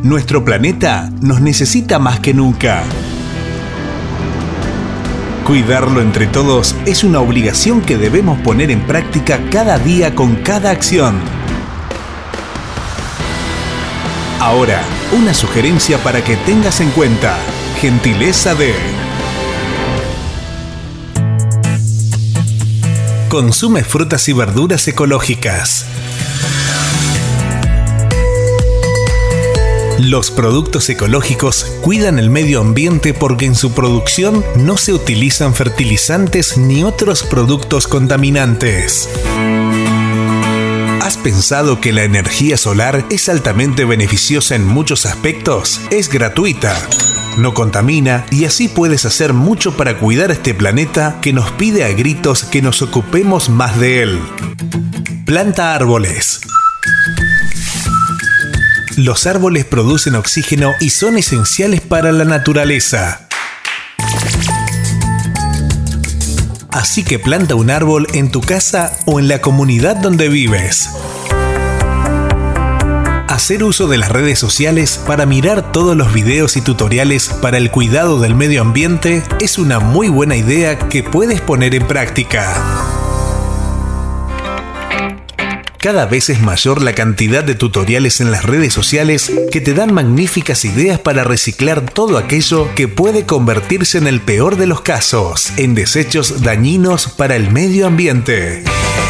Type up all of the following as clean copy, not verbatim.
Nuestro planeta nos necesita más que nunca. Cuidarlo entre todos es una obligación que debemos poner en práctica cada día con cada acción. Ahora, una sugerencia para que tengas en cuenta. Gentileza de... Consume frutas y verduras ecológicas. Los productos ecológicos cuidan el medio ambiente porque en su producción no se utilizan fertilizantes ni otros productos contaminantes. ¿Has pensado que la energía solar es altamente beneficiosa en muchos aspectos? Es gratuita, no contamina y así puedes hacer mucho para cuidar este planeta que nos pide a gritos que nos ocupemos más de él. Planta árboles. Los árboles producen oxígeno y son esenciales para la naturaleza. Así que planta un árbol en tu casa o en la comunidad donde vives. Hacer uso de las redes sociales para mirar todos los videos y tutoriales para el cuidado del medio ambiente es una muy buena idea que puedes poner en práctica. Cada vez es mayor la cantidad de tutoriales en las redes sociales que te dan magníficas ideas para reciclar todo aquello que puede convertirse en el peor de los casos, en desechos dañinos para el medio ambiente.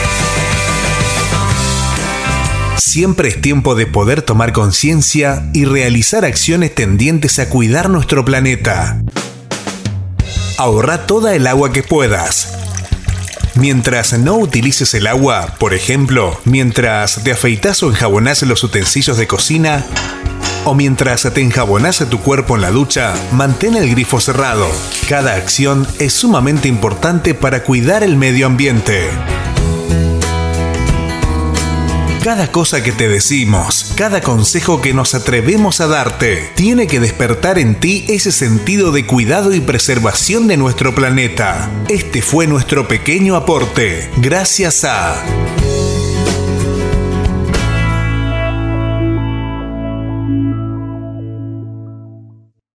Siempre es tiempo de poder tomar conciencia y realizar acciones tendientes a cuidar nuestro planeta. Ahorra toda el agua que puedas. Mientras no utilices el agua, por ejemplo, mientras te afeitas o enjabonás los utensilios de cocina, o mientras te enjabonás tu cuerpo en la ducha, mantén el grifo cerrado. Cada acción es sumamente importante para cuidar el medio ambiente. Cada cosa que te decimos, cada consejo que nos atrevemos a darte, tiene que despertar en ti ese sentido de cuidado y preservación de nuestro planeta. Este fue nuestro pequeño aporte, gracias a...